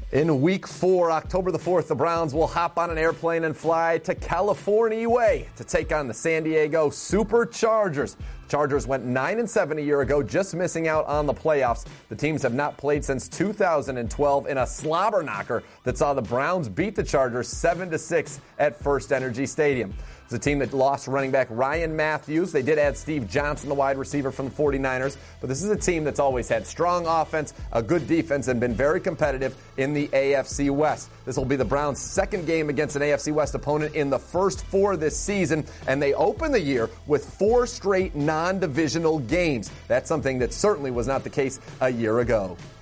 In Week 4, October the 4th, the Browns will hop on an airplane and fly to California way to take on the San Diego Superchargers. The Chargers went 9-7 a year ago, just missing out on the playoffs. The teams have not played since 2012 in a slobber knocker that saw the Browns beat the Chargers 7-6 at First Energy Stadium. It's a team that lost running back Ryan Matthews. They did add Steve Johnson, the wide receiver from the 49ers. But this is a team that's always had strong offense, a good defense, and been very competitive in the AFC West. This will be the Browns' second game against an AFC West opponent in the first 4 this season. And they open the year with 4 straight non-divisional games. That's something that certainly was not the case a year ago.